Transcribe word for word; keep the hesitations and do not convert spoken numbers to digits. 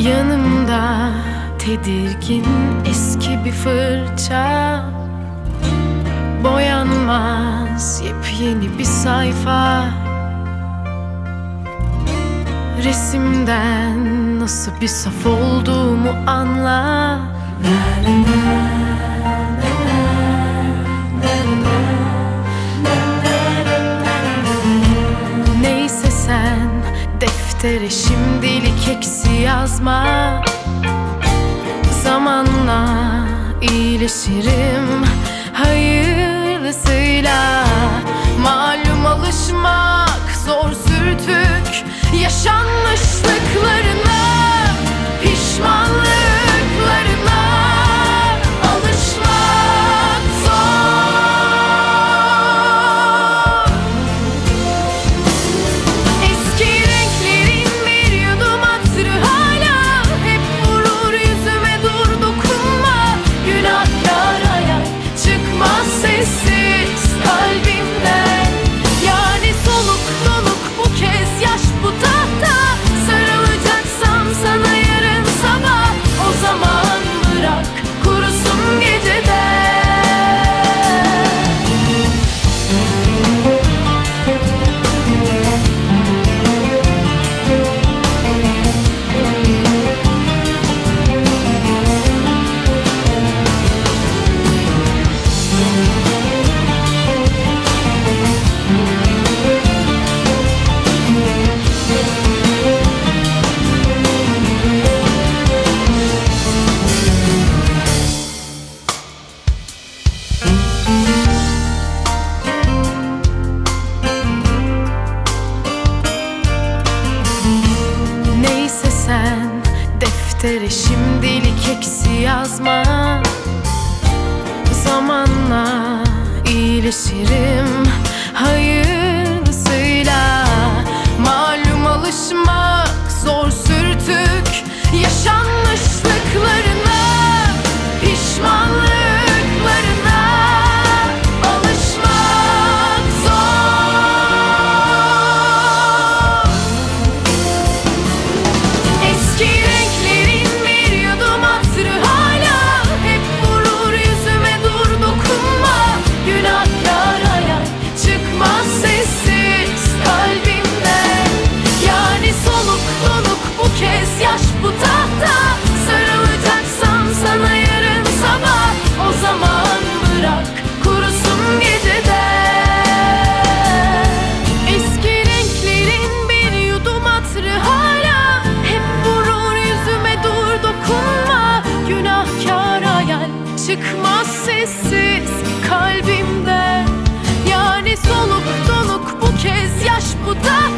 Yanımda tedirgin eski bir fırça, boyanmaz yepyeni bir sayfa. Resimden nasıl bir saf olduğumu anla. Neyse sen deftere şimdilik eksi yazma. Zamanla iyileşirim hayırlısıyla. Malum alışmak zor sürtük yaşanmışlıklarına, pişmanlıklarına alışmak zor. Eski renklerin bir yudum hatırı hala hep vurur yüzüme, dur dokunma. Günahkar hayal çıkmaz sessiz kalbimden. Yani soluk soluk bu kez yaş bu tahta. Sarılacaksam sana yarın sabah, o zaman bırak kurusun geceden. Neyse sen deftere şimdilik eksi yazma. Zamanla iyileşirim hayırlısıyla. Malum alışmak zor sürtük yaşanmışlıklarına, pişmanlıklarına alışmak zor. Eski renklerin bir yudum hatırı hala hep vurur yüzüme, dur dokunma. Günahkar hayal çıkmaz sessiz kalbimden. Yani soluk soluk bu kez yaş bu tahta. Sarılacaksam sana yarın sabah, o zaman bırak kurusun geceden. Eski renklerin bir yudum hatırı hala hep vurur yüzüme, dur dokunma. Günahkar hayal çıkmaz sessiz kalbimden. Yani soluk soluk bu kez yaş bu tahta.